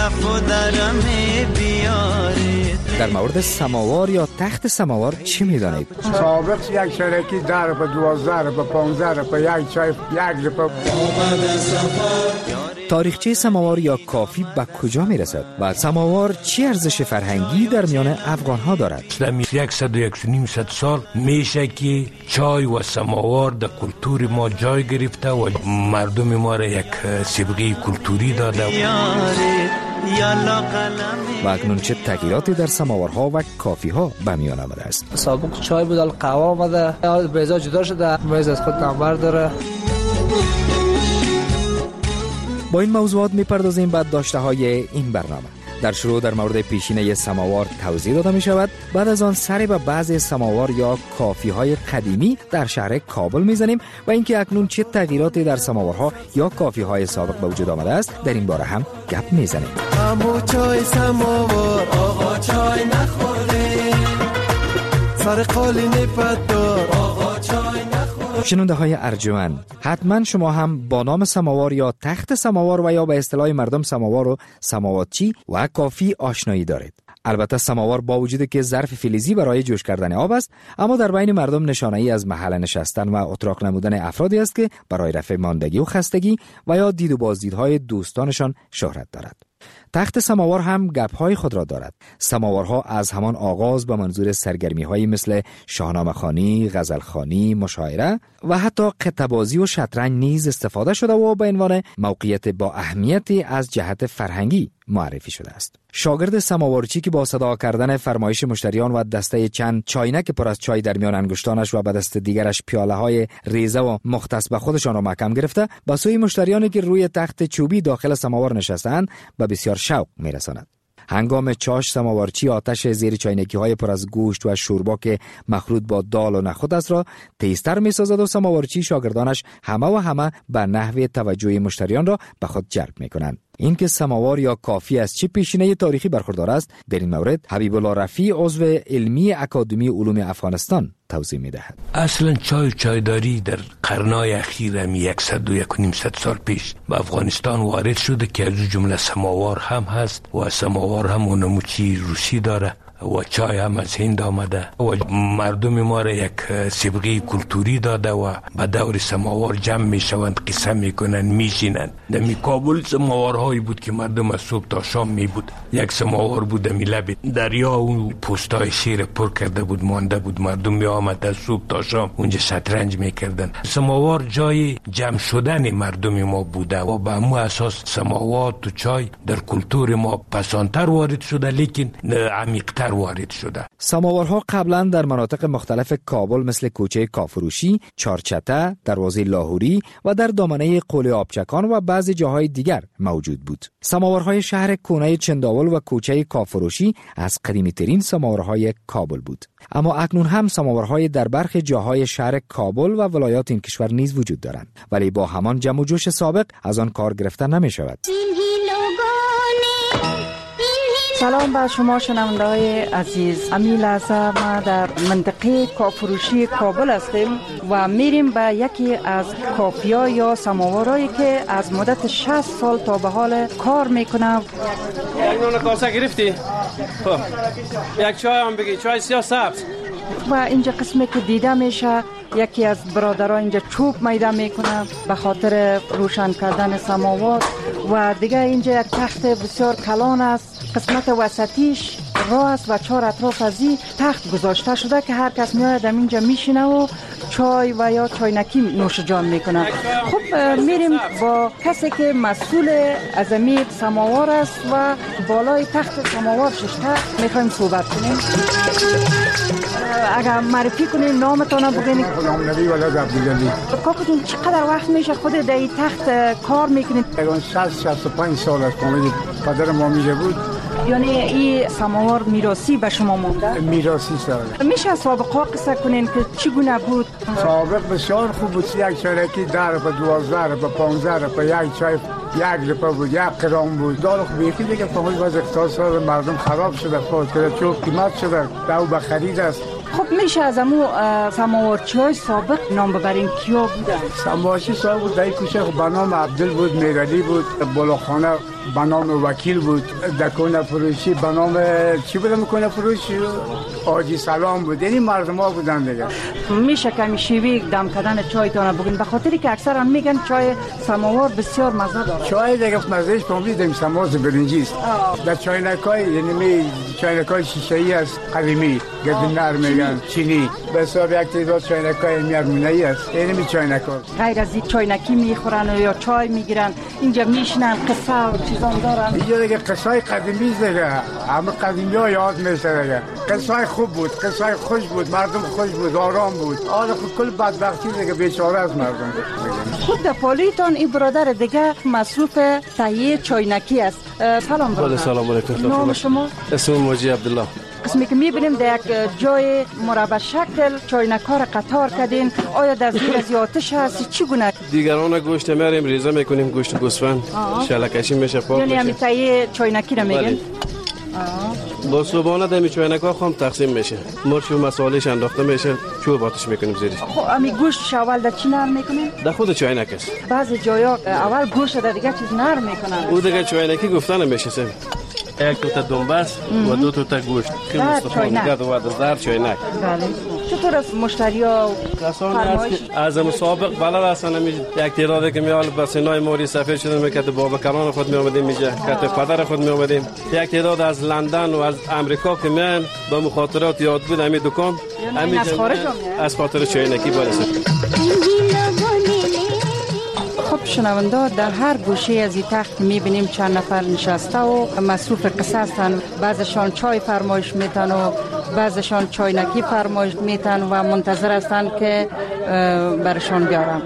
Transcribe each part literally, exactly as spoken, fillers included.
کف و درم بیارید. در مورد سماوار یا تخت سماوار چی میدانید؟ سابق یک چرکی در روپه، دوازده روپه، پانزده روپه، یک چای یک روپه. تاریخچه سماوار یا کافی به کجا میرسد و سماوار چی ارزش فرهنگی در میان افغان ها دارد؟ صد و یک و نیم سال میشه که چای و سماوار در کلتور ما جای گرفته و مردم ما را یک سابقه کلتوری داده. و اکنون چه تغییراتی در سماورها و کافی ها به میان آمده است؟ سابق چای بود، قهوه آمده، بیزا جدا شده، میز از خود نمبر داره. با این موضوعات میپردازیم بعد داشته های این برنامه. در شروع در مورد پیشینه سماوار توضیح داده می شود. بعد از آن سری به بعضی سماوار یا کافی های قدیمی در شهر کابل میزنیم و اینکه اکنون چه تغییراتی در سماورها یا کافی های سابق به وجود آمده است در این باره هم گپ میزنیم. امو چای سماوار آقا چای نخوره، سر قالی نپدار آقا چای نخوره. شنونده های ارجمند، حتما شما هم با نام سماوار یا تخت سماوار و یا به اصطلاح مردم سماوار و سماواتچی و کافی آشنایی دارید. البته سماوار با وجود که ظرف فلزی برای جوش کردن آب است، اما در بین مردم نشانه‌ای از محل نشستن و اتراق نمودن افرادی است که برای رفع ماندگی و خستگی و یا دید و بازدیدهای دوستانشان شهرت دارد. تخت سماوار هم گپ‌های خود را دارد. سماوارها از همان آغاز به منظور سرگرمی‌هایی مثل شاهنامه‌خوانی، غزلخوانی، مشاعره و حتی قطعه‌بازی و شطرنج نیز استفاده شده و به عنوان موقعیت با اهمیتی از جهت فرهنگی معرفی شده است. شاگرد سماوارچی که با صدا کردن فرمایش مشتریان و دسته چند چاینک پر از چای در میان انگشتانش و به دست دیگرش پیاله‌های ریزه و مختص به خودشان را محکم گرفته به سوی مشتریانی که روی تخت چوبی داخل سماوار نشسته‌اند و بسیار شوق می‌رساند. هنگام چاش سماوارچی آتش زیر چاینکی های پر از گوشت و شوربا که مخلوط با دال و نخود است را تیزتر می سازد و سماوارچی شاگردانش همه و همه به نحو توجه مشتریان را به خود جلب می کنند. این که سماوار یا کافی از چه پیشینه تاریخی برخوردار است در این مورد حبیب الله رفیع عضو علمی اکادمی علوم افغانستان توضیح می دهد. اصلا چای و چایداری در قرنهای اخیر هم صد و یک و نیم سال پیش به افغانستان وارد شده که از جمله سماوار هم هست و سماوار هم اونموچی روسی داره و چای هم از هند آمده و مردم ما را یک سابقه کلتوری داده و به دور سماوار جمع می شوند، قصه می کنند، می شینند. دمی کابل سماوارهایی بود که مردم از صبح تا شام می بود. یک سماوار بود دمی لب دریا و پوستای شیر پر کرده بود مانده بود، مردم می آمد از صبح تا شام اونجا شطرنج می کردن. سماوار جای جمع شدن مردم ما بوده و به همون اساس سماوار و چای در کلتور ما پسانتر وارد شده لیکن عمیق‌تر وارد شده. سماورها قبلا در مناطق مختلف کابل مثل کوچه کافروشی، چارچته، دروازه لاهوری و در دامنه قله آبچکان و بعضی جاهای دیگر موجود بود. سماورهای شهر کونه چنداول و کوچه کافروشی از قدیمی ترین سماورهای کابل بود. اما اکنون هم سماورهای در برخی جاهای شهر کابل و ولایات این کشور نیز وجود دارند، ولی با همان جمع و جوش سابق از آن کار گرفته نمی شود. سلام به شما شنونده های عزیز. امی لحظه ما در منطقه کافروشی کابل هستیم و میریم به یکی از کافیا یا سماورایی که از مدت شصت سال تا به حال کار میکنه. یک نون کاسه گرفتی؟ خب یک چای هم بگی، چای سیاه سبز. و اینجا قسمی که دیده میشه یکی از برادرها اینجا چوب میده میکنه به خاطر روشن کردن سماور و دیگه اینجا یک تخت بسیار کلان است. قسمت وسطیش راه است و چهار اطراف از این تخت گذاشته شده که هر کس میاد اینجا میشینه و چای و یا چاینکی نوش جان میکنه. خب میریم با کسی که مسئول از این سماور است و بالای تخت سماور ششته میخوایم صحبت کنیم. اگر معرفی کنیم نامتان بگین. نام نبی ولد عبدالجلی. کاکتون چقدر وقت میشه خود در این تخت کار میکنیم؟ اون شصت شصت و پنج سال است فامیل پدر ما میگه بود. یعنی این سماور میراثی به شما مونده؟ میراثی سال. میشه سابقه قصه کنین که چگونه بود؟ سابق بسیار خوب بود. یک چایکی در به دوازده به پانزده به یک چای یک روپه بود، یک قرام بود. دار خوب یکی دیگه فامیل باز اقتصاد مردم خراب شده، فوت کرده، چون قیمت شده، دو به خرید است. خب میشه از امو سماورچی های سابق نام ببرین کیا بودن؟ سماورچی سابق بود در کوچه خب به نام عبدل بود، میرالی بود، بالاخانه به نام وکیل بود. در کنه فروشی به نام چی بودم کنه فروشی آجی سلام بود. یعنی مردم ها بودن دیگه. میشه کمی شیوی دم کردن چایتان بگین؟ به خاطری که اکثرا میگن چای سماوار بسیار مزه داره. چای دیگه مزهش فهمیدیم سماز برنجی است. در چاینکای یعنی می چاینکای شیشه‌ای است قدیمی گدنر میگن چینی. بسیار یک تعداد چاینکای میارمونی است. یعنی می چاینکا غیر از این چاینکی میخورن یا چای میگیرن اینجا میشنن قصه و چیزام دارن. اینجا دیگه قصه قدیمی دیگه همه قدیمی ها یاد میشه دیگه. قصه خوب بود، قصه خوش بود، مردم خوش بود، آرام بود. حالا کل بدبختی دیگه بیچاره از مردم. خود در پالیتان این برادر دیگه مصروف تهیه چاینکی است. سلام برادر. سلام علیکم. نام شما؟ اسم موجی عبدالله. قسمی که میبینیم در یک جای مربع شکل چاینک‌ها را قطار کردین. آیا در زیر از آتش هست چی گونه؟ دیگران گوشت میاریم ریزه میکنیم، گوشت گوسفند شلکشی میشه پاک یعنی همین تهیه چاینکی را میگن؟ با صبحانه دمی چاینک‌ها خام تقسیم میشه. مرچ و مصالحش انداخته میشه، چوب آتش میکنیم زیرش. خب همین گوشت اول در چی نرم میکنین؟ در خود چاینک است. بعضی جایا اول گوشت در دیگه چیز نرم میکنن. او دیگه چاینکی گفتن نمیشه سم. یک تا دنبس و دو تا گوشت که مستفاد و در چاینک. بله. چطور است مشتری‌ها کسانی هست که از مسابق بلد هستن می یک تعدادی که میال به سینای موری سفر شدن میکرد بابکران خود می اومدیم میجا کت پدر خود می اومدیم یک تعداد از لندن و از امریکا که میان با مخاطرات یاد بود همین دکان همین از خارج از خاطر چاینکی برسه. خب شنونده در هر گوشه از این تخت میبینیم چند نفر نشسته و مصروف قصه هستند. بعضشان چای فرمایش میتن و بعضشان چاینکی فرمایش میتن و منتظر هستند که برشان بیارم.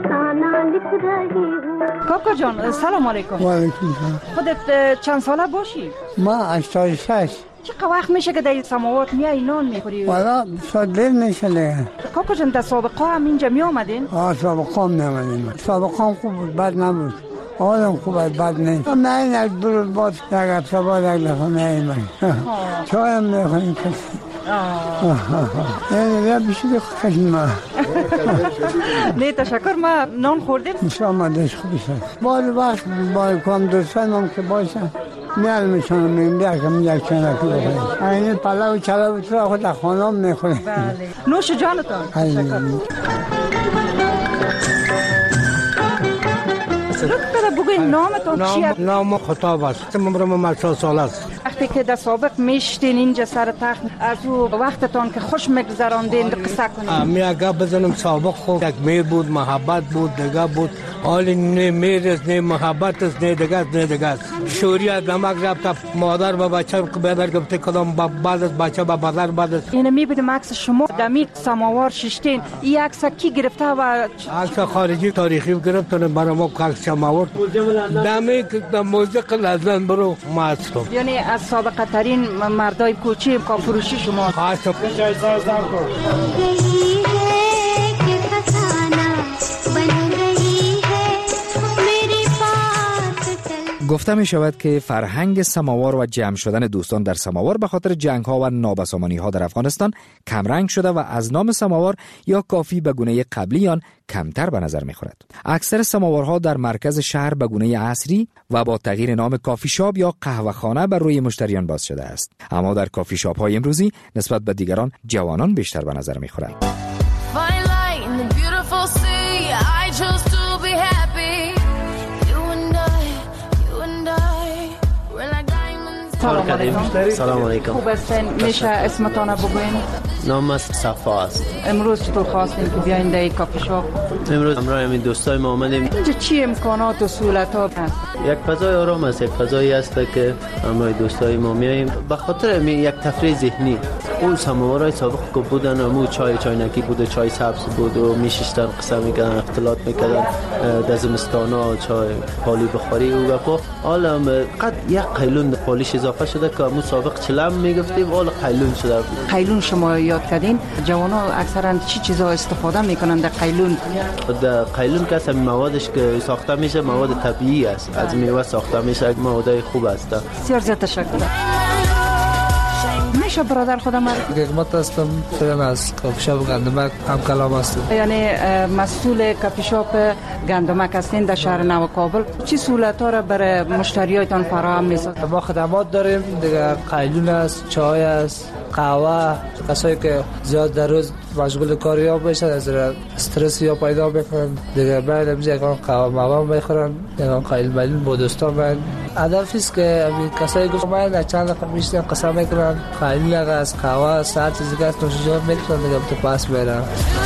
کاکا جان سلام علیکم. و علیکم سلام. خودت چند ساله باشی؟ ما هشتاد و شش. چقدر وقت میشه که در سماوات میای نان میخوری؟ والا سال میشه دیگه. کاکا جان در سابقه هم اینجا می آمدین؟ آه سابقه هم نمیدیم. سابقه هم خوب بود، بد نبود. آدم خوب بود، بد نیست. نه این یک دور بود، یک افتا بود، یک لفه میاییم. چای هم میخوریم کسی. نه نه بیشتر خشم ما. نه تشکر ما نان خوردیم. شما داشت خوبی شد. بعد وقت با کم دوستان هم که باشن. میال میشونم میگم بیا که میگه چنکی بخوریم. این پلاو چلاو تو خود در خانه هم میخوریم. بله. نوش جانتان. تشکر. لطفا بگوین نامتان چی است؟ نام خطاب است. عمرم مصل سال است. وقتی که در سابق میشتین اینجا سر تخت از او وقتتان که خوش میگذراندین قصه کنین. می اگه بزنم سابق خوب یک میر بود، محبت بود، دیگه بود. حالی نه میر است، نه محبت است، نه دیگه است، نه دیگه است. شوری از نمک رفت مادر و بچه بیادر گفته کدام بعد از بچه با بازار بعد است. اینه میبینیم عکس شما دمی سماوار ششتین. این عکس کی گرفته و عکس خارجی تاریخی گرفتن برای ما عکس سماوار. دمی که موزیک لازم برو ماستو. یعنی از سابقه ترین مردای کوچی کافروشی شما. خاصه گفته می شود که فرهنگ سماوار و جمع شدن دوستان در سماوار به خاطر جنگ ها و نابسامانی ها در افغانستان کمرنگ شده و از نام سماوار یا کافی به گونه قبلی آن کمتر به نظر می خورد. اکثر سماوارها در مرکز شهر به گونه عصری و با تغییر نام کافی شاپ یا قهوه خانه بر روی مشتریان باز شده است. اما در کافی شاپ های امروزی نسبت به دیگران جوانان بیشتر به نظر می خورند. سلام علیکم. سلام علیکم. خوب هستین؟ میشه اسمتان بگوین؟ نام صفا است. امروز چطور خواستین که بیاین در این کافی شاپ؟ امروز همراه همین دوستای ما آمدیم. اینجا چی امکانات و سهولت ها هست؟ یک فضای آرام است، یک فضایی است که همراه دوستای ما میاییم به خاطر یک تفریح ذهنی. اون سماورای سابق که بودن همون چای چاینکی بود، چای سبز بود و میشستن قصه میکردن، اختلاط میکردن در زمستانا، چای پالی بخاری و گپا. حالا قد یک قیلون پالیش اضافه شده که همون سابق چلم میگفتیم، حالا قیلون شده. قیلون شما یاد کردین؟ جوانا اکثرا چی چیزا استفاده میکنن در قیلون؟ در قیلون که اصلا موادش که ساخته میشه مواد طبیعی است، از میوه ساخته میشه، مواد خوب است. بسیار زیاد تشکر. میشه برادر خودم معرفی؟ حکمت هستم، فعلا از کافی شاپ گندمک هم کلام هستم. یعنی مسئول کافی شاپ گندمک هستین در شهر نو کابل. چی سهولت‌ها را برای مشتریایتان فراهم می‌سازید؟ ما خدمات داریم دیگه، قیلون است، چای است، قهوه. کسایی که زیاد در روز مشغول کاری ها بشن، از استرس یا پیدا بکنن دیگه، بعد میشه یکان قهوه موام بخورن، یکان قیل ملون با دوستان. من هدف است که کسایی که من چند نفر میشن قسم میکنن قیلون از قهوه ساعت چیزی که است نوشیجان میکنن دیگه تو پاس میرن.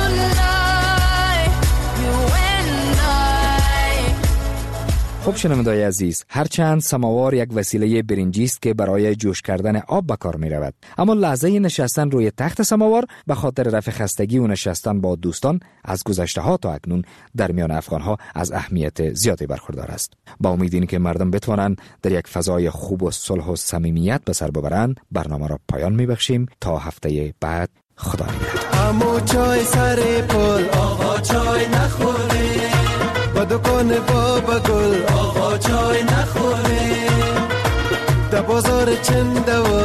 خب شنوندای عزیز، هرچند سماوار یک وسیله برنجی است که برای جوش کردن آب به کار می رود، اما لحظه نشستن روی تخت سماوار به خاطر رفع خستگی و نشستن با دوستان از گذشته ها تا اکنون در میان افغان ها از اهمیت زیادی برخوردار است. با امید این که مردم بتوانند در یک فضای خوب و صلح و صمیمیت به سر ببرند، برنامه را پایان می بخشیم تا هفته بعد. خدا نگهدار. امو چای سر پل آقا چای نخوره، با دکان بابا گل آقا چای نخوره، در بازار چنده و